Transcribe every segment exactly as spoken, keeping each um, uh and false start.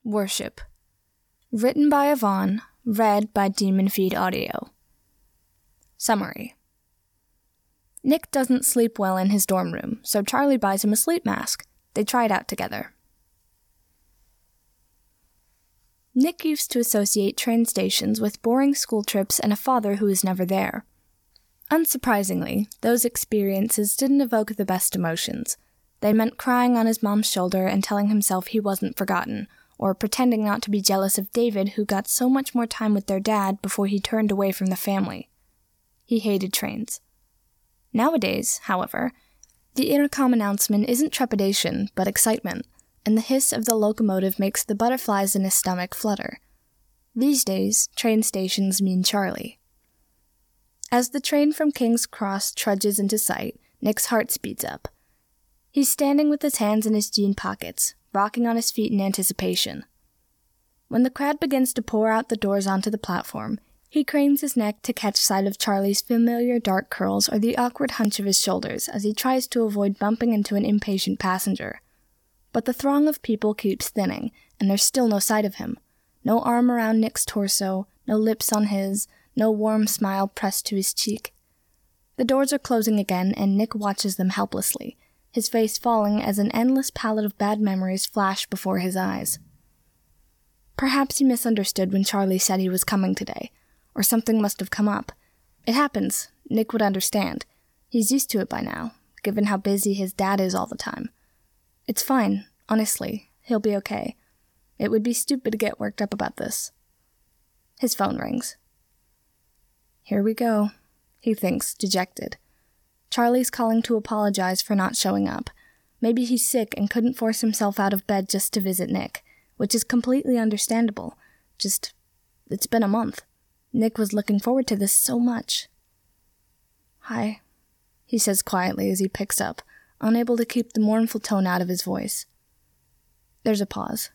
Worship. Written by Yvonne, read by Demon Feed Audio. Summary. Nick doesn't sleep well in his dorm room, so Charlie buys him a sleep mask. They try it out together. Nick used to associate train stations with boring school trips and a father who is never there. Unsurprisingly, those experiences didn't evoke the best emotions. They meant crying on his mom's shoulder and telling himself he wasn't forgotten, or pretending not to be jealous of David, who got so much more time with their dad before he turned away from the family. He hated trains. Nowadays, however, the intercom announcement isn't trepidation, but excitement, and the hiss of the locomotive makes the butterflies in his stomach flutter. These days, train stations mean Charlie. As the train from King's Cross trudges into sight, Nick's heart speeds up. He's standing with his hands in his jean pockets, rocking on his feet in anticipation. When the crowd begins to pour out the doors onto the platform, he cranes his neck to catch sight of Charlie's familiar dark curls or the awkward hunch of his shoulders as he tries to avoid bumping into an impatient passenger. But the throng of people keeps thinning, and there's still no sight of him. No arm around Nick's torso, no lips on his, no warm smile pressed to his cheek. The doors are closing again, and Nick watches them helplessly, his face falling as an endless palette of bad memories flash before his eyes. Perhaps he misunderstood when Charlie said he was coming today, or something must have come up. It happens. Nick would understand. He's used to it by now, given how busy his dad is all the time. It's fine, honestly. He'll be okay. It would be stupid to get worked up about this. His phone rings. Here we go, he thinks, dejected. Charlie's calling to apologize for not showing up. Maybe he's sick and couldn't force himself out of bed just to visit Nick, which is completely understandable. Just, it's been a month. Nick was looking forward to this so much. Hi, he says quietly as he picks up, unable to keep the mournful tone out of his voice. There's a pause.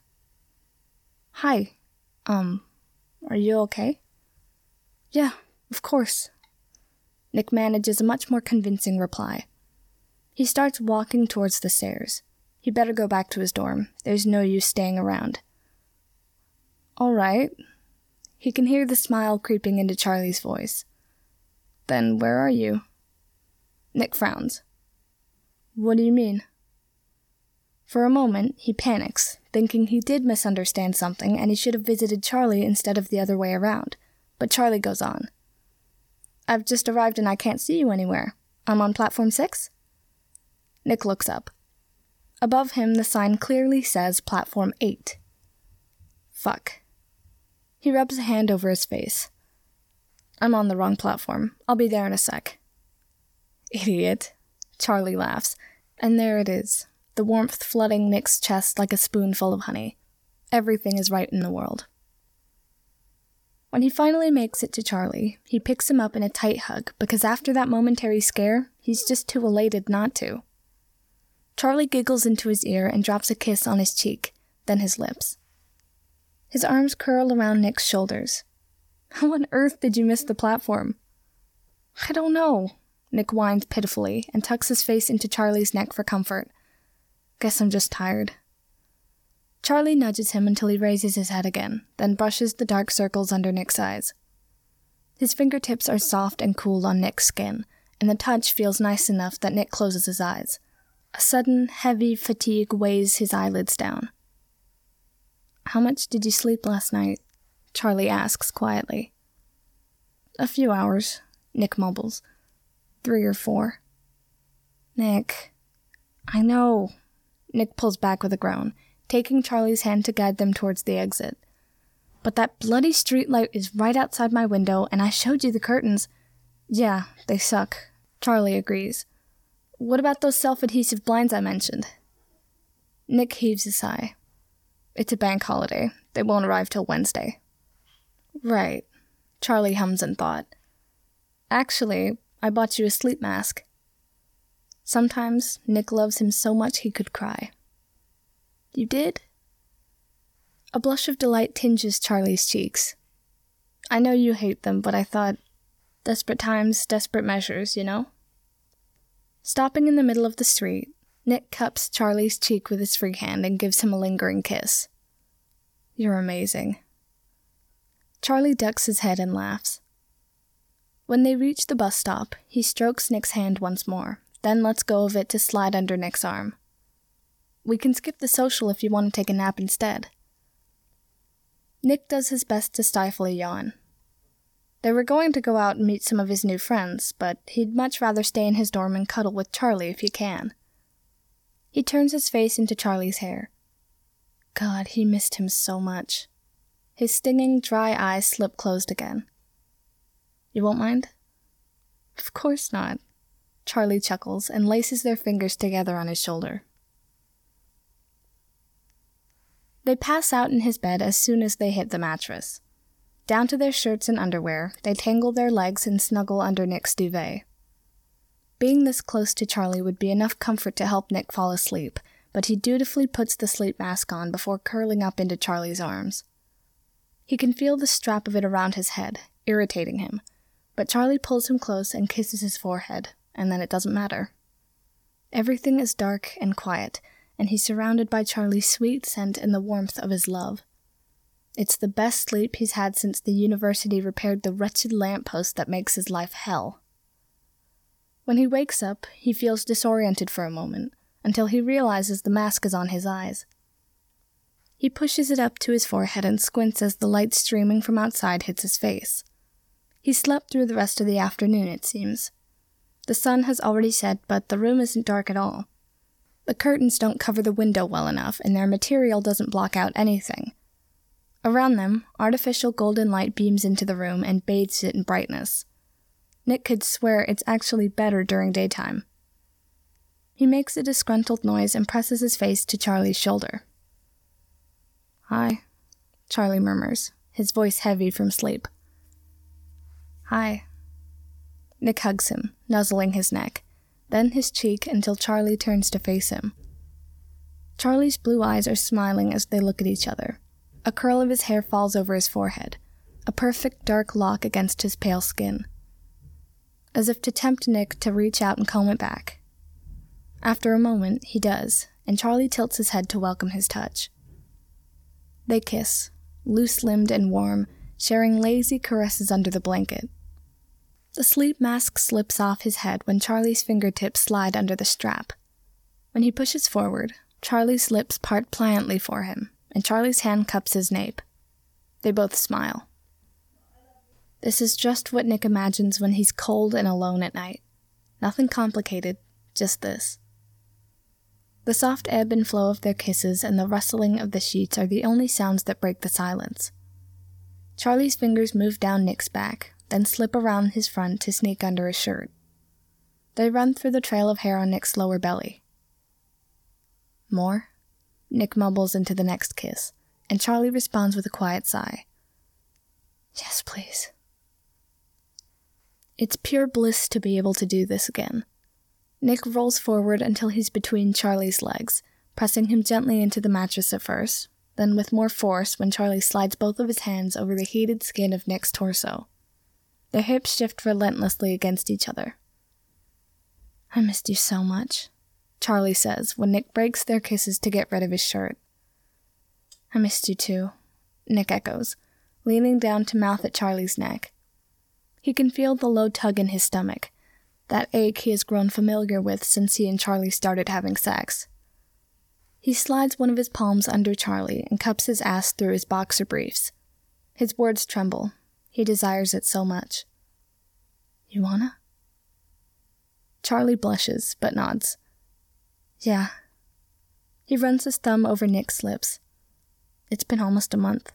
Hi, um, are you okay? Yeah, of course. Nick manages a much more convincing reply. He starts walking towards the stairs. He better go back to his dorm. There's no use staying around. All right. He can hear the smile creeping into Charlie's voice. Then where are you? Nick frowns. What do you mean? For a moment, he panics, thinking he did misunderstand something and he should have visited Charlie instead of the other way around. But Charlie goes on. I've just arrived and I can't see you anywhere. I'm on platform six? Nick looks up. Above him, the sign clearly says platform eight. Fuck. He rubs a hand over his face. I'm on the wrong platform. I'll be there in a sec. Idiot. Charlie laughs. And there it is, the warmth flooding Nick's chest like a spoonful of honey. Everything is right in the world. When he finally makes it to Charlie, he picks him up in a tight hug because after that momentary scare, he's just too elated not to. Charlie giggles into his ear and drops a kiss on his cheek, then his lips. His arms curl around Nick's shoulders. How on earth did you miss the platform? I don't know, Nick whines pitifully and tucks his face into Charlie's neck for comfort. Guess I'm just tired. Charlie nudges him until he raises his head again, then brushes the dark circles under Nick's eyes. His fingertips are soft and cool on Nick's skin, and the touch feels nice enough that Nick closes his eyes. A sudden, heavy fatigue weighs his eyelids down. How much did you sleep last night? Charlie asks quietly. A few hours, Nick mumbles. Three or four. Nick. I know. Nick pulls back with a groan, taking Charlie's hand to guide them towards the exit. But that bloody streetlight is right outside my window, and I showed you the curtains. Yeah, they suck. Charlie agrees. What about those self-adhesive blinds I mentioned? Nick heaves a sigh. It's a bank holiday. They won't arrive till Wednesday. Right. Charlie hums in thought. Actually, I bought you a sleep mask. Sometimes Nick loves him so much he could cry. You did? A blush of delight tinges Charlie's cheeks. I know you hate them, but I thought, desperate times, desperate measures, you know? Stopping in the middle of the street, Nick cups Charlie's cheek with his free hand and gives him a lingering kiss. You're amazing. Charlie ducks his head and laughs. When they reach the bus stop, he strokes Nick's hand once more, then lets go of it to slide under Nick's arm. We can skip the social if you want to take a nap instead. Nick does his best to stifle a yawn. They were going to go out and meet some of his new friends, but he'd much rather stay in his dorm and cuddle with Charlie if he can. He turns his face into Charlie's hair. God, he missed him so much. His stinging, dry eyes slip closed again. You won't mind? Of course not. Charlie chuckles and laces their fingers together on his shoulder. They pass out in his bed as soon as they hit the mattress. Down to their shirts and underwear, they tangle their legs and snuggle under Nick's duvet. Being this close to Charlie would be enough comfort to help Nick fall asleep, but he dutifully puts the sleep mask on before curling up into Charlie's arms. He can feel the strap of it around his head, irritating him, but Charlie pulls him close and kisses his forehead, and then it doesn't matter. Everything is dark and quiet, and he's surrounded by Charlie's sweet scent and the warmth of his love. It's the best sleep he's had since the university repaired the wretched lamppost that makes his life hell. When he wakes up, he feels disoriented for a moment, until he realizes the mask is on his eyes. He pushes it up to his forehead and squints as the light streaming from outside hits his face. He slept through the rest of the afternoon, it seems. The sun has already set, but the room isn't dark at all. The curtains don't cover the window well enough, and their material doesn't block out anything. Around them, artificial golden light beams into the room and bathes it in brightness. Nick could swear it's actually better during daytime. He makes a disgruntled noise and presses his face to Charlie's shoulder. Hi, Charlie murmurs, his voice heavy from sleep. Hi. Nick hugs him, nuzzling his neck, then his cheek until Charlie turns to face him. Charlie's blue eyes are smiling as they look at each other. A curl of his hair falls over his forehead, a perfect dark lock against his pale skin. As if to tempt Nick to reach out and comb it back. After a moment, he does, and Charlie tilts his head to welcome his touch. They kiss, loose-limbed and warm, sharing lazy caresses under the blanket. The sleep mask slips off his head when Charlie's fingertips slide under the strap. When he pushes forward, Charlie's lips part pliantly for him, and Charlie's hand cups his nape. They both smile. This is just what Nick imagines when he's cold and alone at night. Nothing complicated, just this. The soft ebb and flow of their kisses and the rustling of the sheets are the only sounds that break the silence. Charlie's fingers move down Nick's back, then slip around his front to sneak under his shirt. They run through the trail of hair on Nick's lower belly. More? Nick mumbles into the next kiss, and Charlie responds with a quiet sigh. Yes, please. It's pure bliss to be able to do this again. Nick rolls forward until he's between Charlie's legs, pressing him gently into the mattress at first, then with more force when Charlie slides both of his hands over the heated skin of Nick's torso. Their hips shift relentlessly against each other. I missed you so much, Charlie says when Nick breaks their kisses to get rid of his shirt. I missed you too, Nick echoes, leaning down to mouth at Charlie's neck. He can feel the low tug in his stomach, that ache he has grown familiar with since he and Charlie started having sex. He slides one of his palms under Charlie and cups his ass through his boxer briefs. His words tremble. He desires it so much. You wanna? Charlie blushes, but nods. Yeah. He runs his thumb over Nick's lips. It's been almost a month.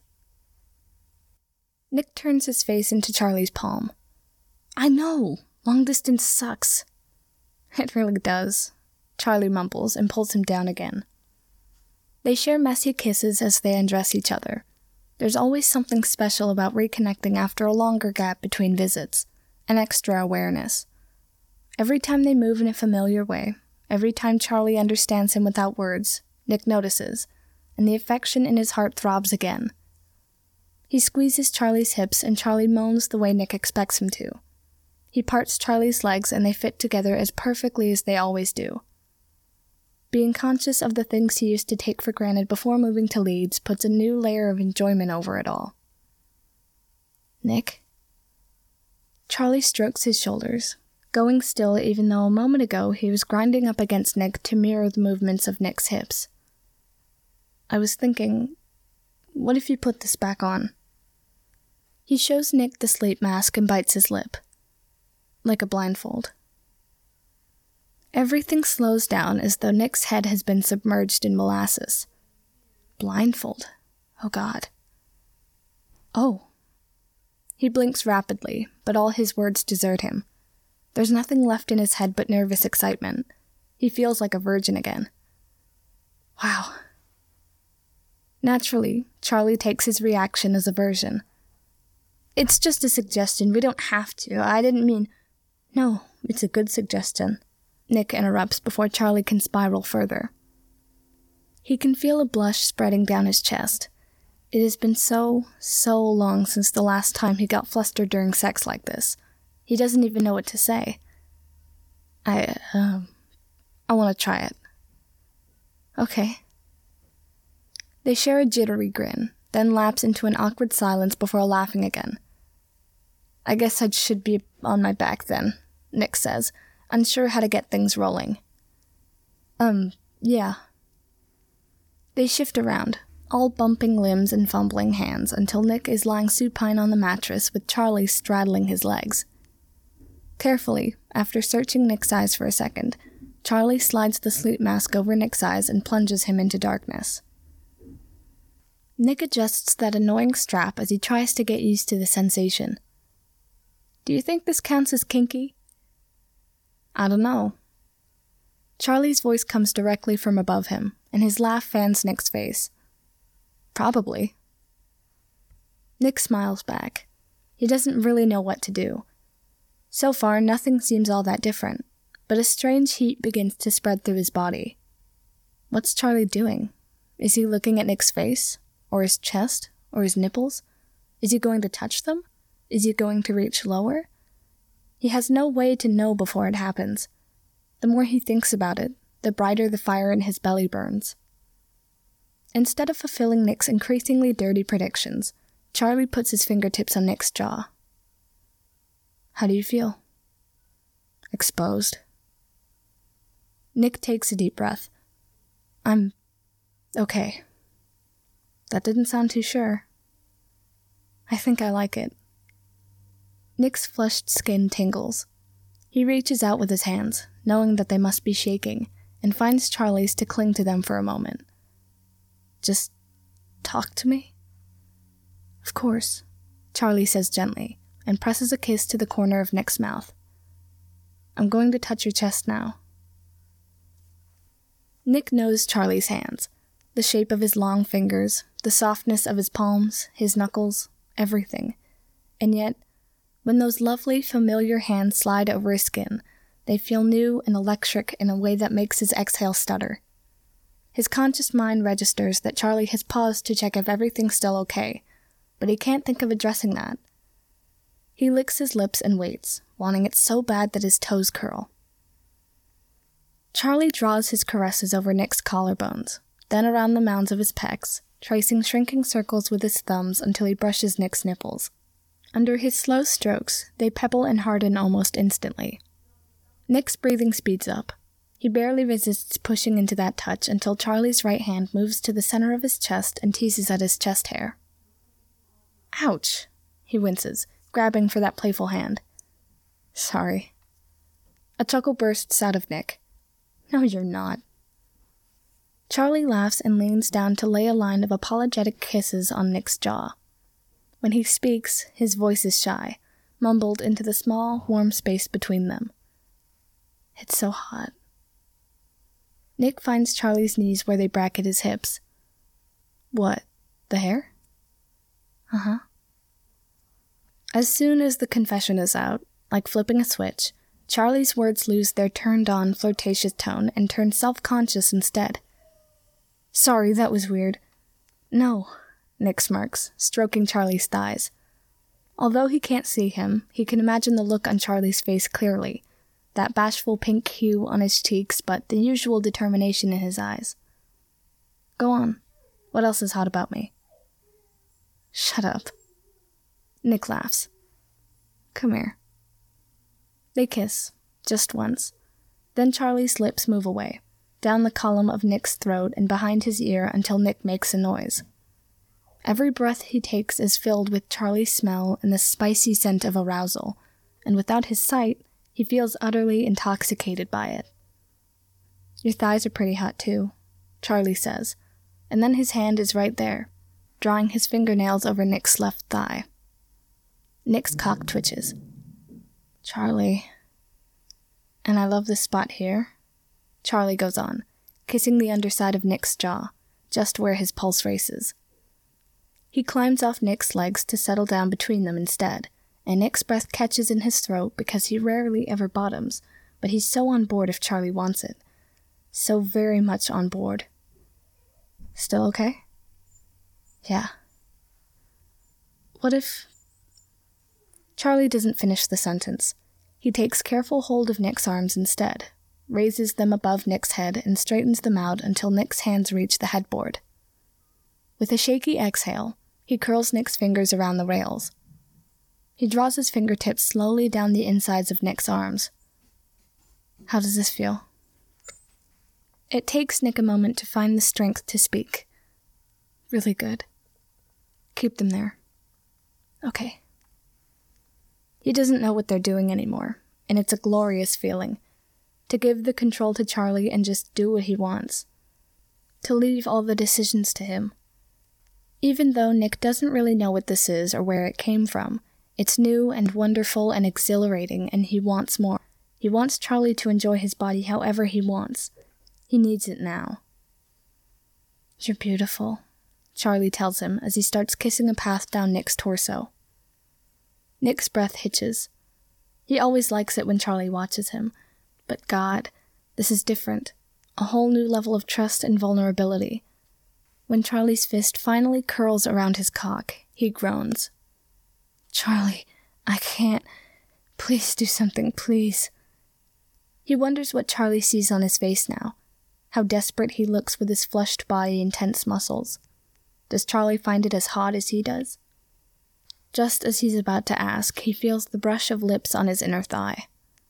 Nick turns his face into Charlie's palm. I know! Long distance sucks. It really does, Charlie mumbles and pulls him down again. They share messy kisses as they undress each other. There's always something special about reconnecting after a longer gap between visits, an extra awareness. Every time they move in a familiar way, every time Charlie understands him without words, Nick notices, and the affection in his heart throbs again. He squeezes Charlie's hips and Charlie moans the way Nick expects him to. He parts Charlie's legs and they fit together as perfectly as they always do. Being conscious of the things he used to take for granted before moving to Leeds puts a new layer of enjoyment over it all. Nick? Charlie strokes his shoulders, going still even though a moment ago he was grinding up against Nick to mirror the movements of Nick's hips. I was thinking, what if you put this back on? He shows Nick the sleep mask and bites his lip. Like a blindfold. Everything slows down as though Nick's head has been submerged in molasses. Blindfold. Oh God. Oh. He blinks rapidly, but all his words desert him. There's nothing left in his head but nervous excitement. He feels like a virgin again. Wow. Naturally, Charlie takes his reaction as aversion. It's just a suggestion, we don't have to, I didn't mean... No, it's a good suggestion. Nick interrupts before Charlie can spiral further. He can feel a blush spreading down his chest. It has been so, so long since the last time he got flustered during sex like this. He doesn't even know what to say. I, um, I want to try it. Okay. They share a jittery grin, then lapse into an awkward silence before laughing again. I guess I should be on my back then, Nick says, unsure how to get things rolling. Um, yeah. They shift around, all bumping limbs and fumbling hands, until Nick is lying supine on the mattress with Charlie straddling his legs. Carefully, after searching Nick's eyes for a second, Charlie slides the sleep mask over Nick's eyes and plunges him into darkness. Nick adjusts that annoying strap as he tries to get used to the sensation. Do you think this counts as kinky? I don't know. Charlie's voice comes directly from above him, and his laugh fans Nick's face. Probably. Nick smiles back. He doesn't really know what to do. So far, nothing seems all that different, but a strange heat begins to spread through his body. What's Charlie doing? Is he looking at Nick's face? Or his chest? Or his nipples? Is he going to touch them? Is he going to reach lower? He has no way to know before it happens. The more he thinks about it, the brighter the fire in his belly burns. Instead of fulfilling Nick's increasingly dirty predictions, Charlie puts his fingertips on Nick's jaw. How do you feel? Exposed. Nick takes a deep breath. I'm... okay. That didn't sound too sure. I think I like it. Nick's flushed skin tingles. He reaches out with his hands, knowing that they must be shaking, and finds Charlie's to cling to them for a moment. Just talk to me? Of course, Charlie says gently, and presses a kiss to the corner of Nick's mouth. I'm going to touch your chest now. Nick knows Charlie's hands, the shape of his long fingers, the softness of his palms, his knuckles, everything. And yet, when those lovely, familiar hands slide over his skin, they feel new and electric in a way that makes his exhale stutter. His conscious mind registers that Charlie has paused to check if everything's still okay, but he can't think of addressing that. He licks his lips and waits, wanting it so bad that his toes curl. Charlie draws his caresses over Nick's collarbones, then around the mounds of his pecs, tracing shrinking circles with his thumbs until he brushes Nick's nipples. Under his slow strokes, they pebble and harden almost instantly. Nick's breathing speeds up. He barely resists pushing into that touch until Charlie's right hand moves to the center of his chest and teases at his chest hair. Ouch, he winces, grabbing for that playful hand. Sorry. A chuckle bursts out of Nick. No, you're not. Charlie laughs and leans down to lay a line of apologetic kisses on Nick's jaw. When he speaks, his voice is shy, mumbled into the small, warm space between them. It's so hot. Nick finds Charlie's knees where they bracket his hips. What, the hair? Uh-huh. As soon as the confession is out, like flipping a switch, Charlie's words lose their turned-on, flirtatious tone and turn self-conscious instead. Sorry, that was weird. No, Nick smirks, stroking Charlie's thighs. Although he can't see him, he can imagine the look on Charlie's face clearly, that bashful pink hue on his cheeks, but the usual determination in his eyes. Go on. What else is hot about me? Shut up. Nick laughs. Come here. They kiss, just once. Then Charlie's lips move away, down the column of Nick's throat and behind his ear until Nick makes a noise. Every breath he takes is filled with Charlie's smell and the spicy scent of arousal, and without his sight, he feels utterly intoxicated by it. Your thighs are pretty hot too, Charlie says, and then his hand is right there, drawing his fingernails over Nick's left thigh. Nick's cock twitches. Charlie. And I love this spot here. Charlie goes on, kissing the underside of Nick's jaw, just where his pulse races. He climbs off Nick's legs to settle down between them instead, and Nick's breath catches in his throat because he rarely ever bottoms, but he's so on board if Charlie wants it. So very much on board. Still okay? Yeah. What if... Charlie doesn't finish the sentence. He takes careful hold of Nick's arms instead, raises them above Nick's head and straightens them out until Nick's hands reach the headboard. With a shaky exhale, he curls Nick's fingers around the rails. He draws his fingertips slowly down the insides of Nick's arms. How does this feel? It takes Nick a moment to find the strength to speak. Really good. Keep them there. Okay. He doesn't know what they're doing anymore, and it's a glorious feeling. To give the control to Charlie and just do what he wants. To leave all the decisions to him. Even though Nick doesn't really know what this is or where it came from, it's new and wonderful and exhilarating, and he wants more. He wants Charlie to enjoy his body however he wants. He needs it now. You're beautiful, Charlie tells him as he starts kissing a path down Nick's torso. Nick's breath hitches. He always likes it when Charlie watches him, but God, this is different. A whole new level of trust and vulnerability. When Charlie's fist finally curls around his cock, he groans. Charlie, I can't. Please do something, please. He wonders what Charlie sees on his face now. How desperate he looks with his flushed body and tense muscles. Does Charlie find it as hot as he does? Just as he's about to ask, he feels the brush of lips on his inner thigh.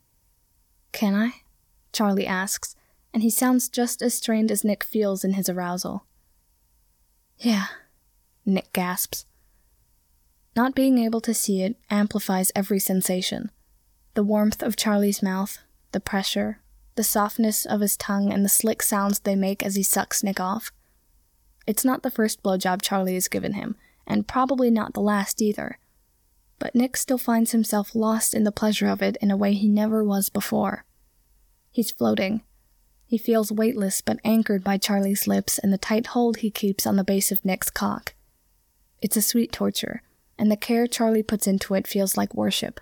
Can I? Charlie asks, and he sounds just as strained as Nick feels in his arousal. Yeah, Nick gasps. Not being able to see it amplifies every sensation. The warmth of Charlie's mouth, the pressure, the softness of his tongue, and the slick sounds they make as he sucks Nick off. It's not the first blowjob Charlie has given him, and probably not the last either. But Nick still finds himself lost in the pleasure of it in a way he never was before. He's floating. He feels weightless but anchored by Charlie's lips and the tight hold he keeps on the base of Nick's cock. It's a sweet torture, and the care Charlie puts into it feels like worship.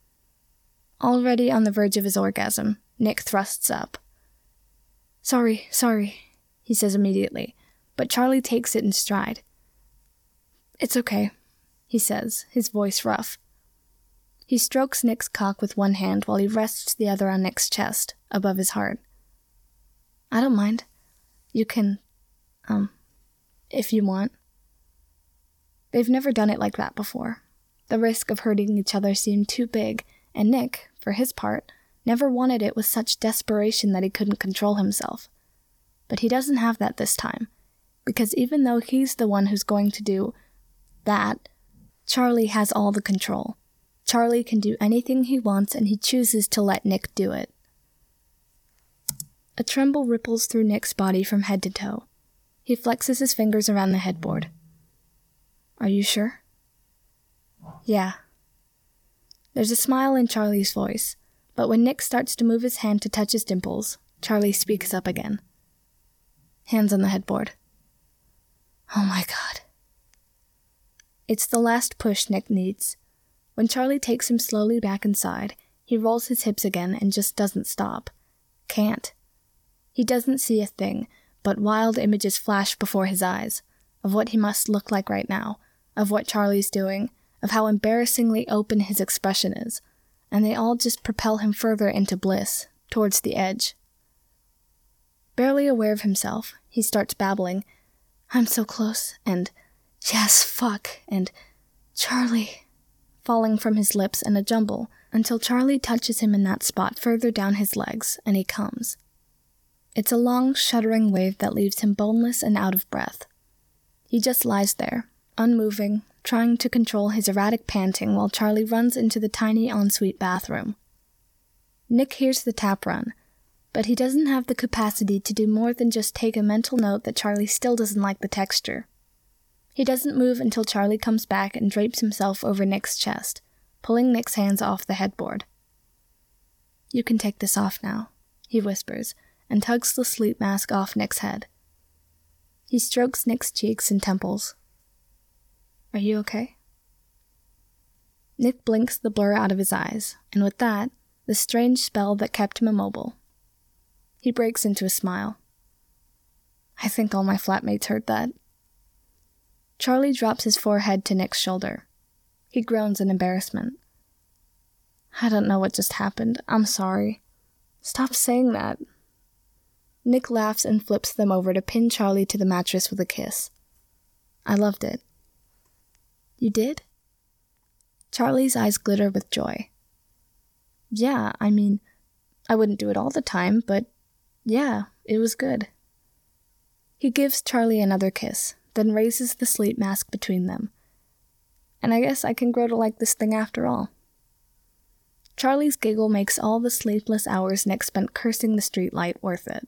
Already on the verge of his orgasm, Nick thrusts up. Sorry, sorry, he says immediately, but Charlie takes it in stride. It's okay, he says, his voice rough. He strokes Nick's cock with one hand while he rests the other on Nick's chest, above his heart. I don't mind. You can, um, if you want. They've never done it like that before. The risk of hurting each other seemed too big, and Nick, for his part, never wanted it with such desperation that he couldn't control himself. But he doesn't have that this time, because even though he's the one who's going to do that, Charlie has all the control. Charlie can do anything he wants, and he chooses to let Nick do it. A tremble ripples through Nick's body from head to toe. He flexes his fingers around the headboard. Are you sure? Yeah. There's a smile in Charlie's voice, but when Nick starts to move his hand to touch his dimples, Charlie speaks up again. Hands on the headboard. Oh my God. It's the last push Nick needs. When Charlie takes him slowly back inside, he rolls his hips again and just doesn't stop. Can't. He doesn't see a thing, but wild images flash before his eyes, of what he must look like right now, of what Charlie's doing, of how embarrassingly open his expression is, and they all just propel him further into bliss, towards the edge. Barely aware of himself, he starts babbling, "I'm so close," and "Yes, fuck," and "Charlie," falling from his lips in a jumble, until Charlie touches him in that spot further down his legs, and he comes. It's a long, shuddering wave that leaves him boneless and out of breath. He just lies there, unmoving, trying to control his erratic panting while Charlie runs into the tiny ensuite bathroom. Nick hears the tap run, but he doesn't have the capacity to do more than just take a mental note that Charlie still doesn't like the texture. He doesn't move until Charlie comes back and drapes himself over Nick's chest, pulling Nick's hands off the headboard. "You can take this off now," he whispers, and tugs the sleep mask off Nick's head. He strokes Nick's cheeks and temples. "Are you okay?" Nick blinks the blur out of his eyes, and with that, the strange spell that kept him immobile. He breaks into a smile. "I think all my flatmates heard that." Charlie drops his forehead to Nick's shoulder. He groans in embarrassment. "I don't know what just happened. I'm sorry." "Stop saying that." Nick laughs and flips them over to pin Charlie to the mattress with a kiss. "I loved it." "You did?" Charlie's eyes glitter with joy. "Yeah, I mean, I wouldn't do it all the time, but yeah, it was good." He gives Charlie another kiss, then raises the sleep mask between them. "And I guess I can grow to like this thing after all." Charlie's giggle makes all the sleepless hours Nick spent cursing the streetlight worth it.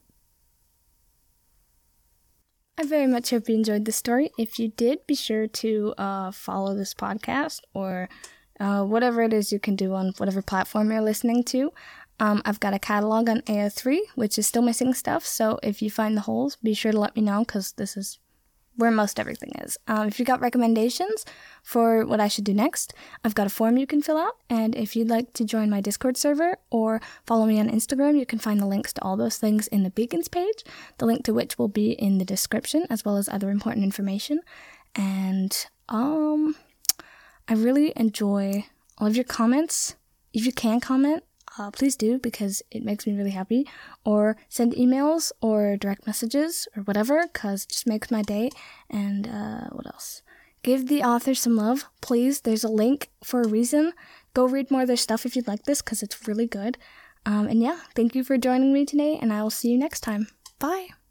I very much hope you enjoyed this story. If you did, be sure to uh, follow this podcast or uh, whatever it is you can do on whatever platform you're listening to. Um, I've got a catalog on A O three, which is still missing stuff, so if you find the holes, be sure to let me know, because this is where most everything is. Um, if you got recommendations for what I should do next, I've got a form you can fill out, and if you'd like to join my Discord server or follow me on Instagram, you can find the links to all those things in the Beacons page, the link to which will be in the description, as well as other important information. And um, I really enjoy all of your comments. If you can comment, Uh, please do, because it makes me really happy. Or send emails or direct messages or whatever, because it just makes my day. And uh, what else? Give the author some love, please. There's a link for a reason. Go read more of their stuff if you'd like this, because it's really good. Um, and yeah, thank you for joining me today, and I will see you next time. Bye!